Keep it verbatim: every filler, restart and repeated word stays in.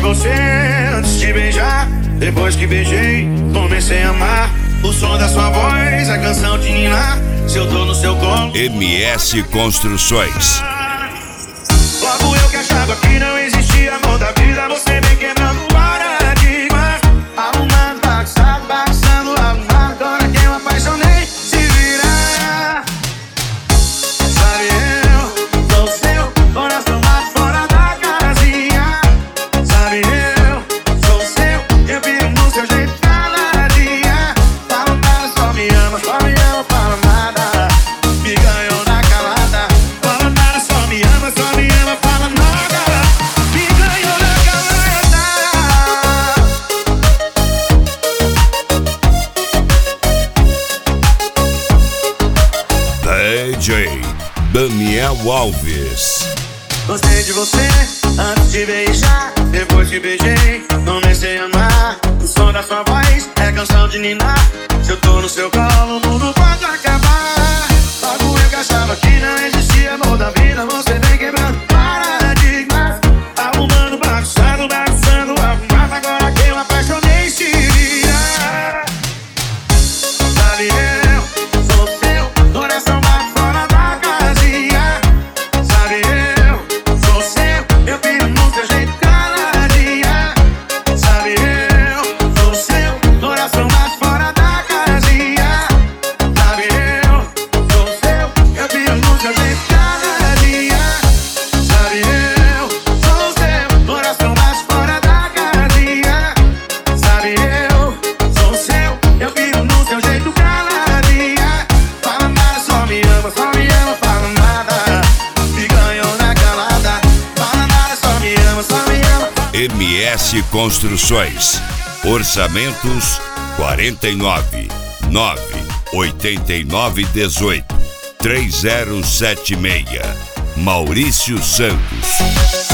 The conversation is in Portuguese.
você antes de beijar. Depois que beijei, comecei a amar. O som da sua voz, a canção de ninar. Se eu tô no seu colo. M S Construções. Logo eu que achava que não existia amor da vida, você vem quebrando paradigmas. Arrumando, bagunçado, bagunçando, arrumado. Agora que eu apaixonei, se virar. Sabe, eu sou seu coração lá fora da casinha. Sabe, eu sou seu, eu vivo no seu jeito cada dia. Fala nada, só me ama, só me ama, fala nada. Me ganhou na calada. Fala nada, só me ama, só me ama, fala nada. Me ganhou na calada. D J Daniel Alves. Gostei de você antes de beijar. Depois que beijei, comecei a amar. O som da sua voz é canção de ninar. Se eu tô no seu colo, o mundo pode acabar. Logo eu que achava que não existia amor da vida, você vem quebrando paradigmas. Arrumando, bagunçando, bagunçando, arrumado. Agora que eu apaixonei, se vira. Sabe, eu sou seu coração lá fora da casinha. Sabe, eu sou seu, eu vivo no seu jeito cada dia. Sabe, eu sou seu coração lá fora da casinha. Sabe, eu sou seu, eu vivo no seu jeito cada dia. Sabe, eu sou seu coração lá fora da casinha. Sabe, eu sou seu, eu vivo no seu jeito cada dia. Fala nada, só me ama, só me ama, fala nada. Me ganhou na calada. Fala nada, só me ama, só me ama. M S Construções. Orçamentos quarenta e nove nove oitenta e nove dezoito três zero sete seis. Maurício Santos.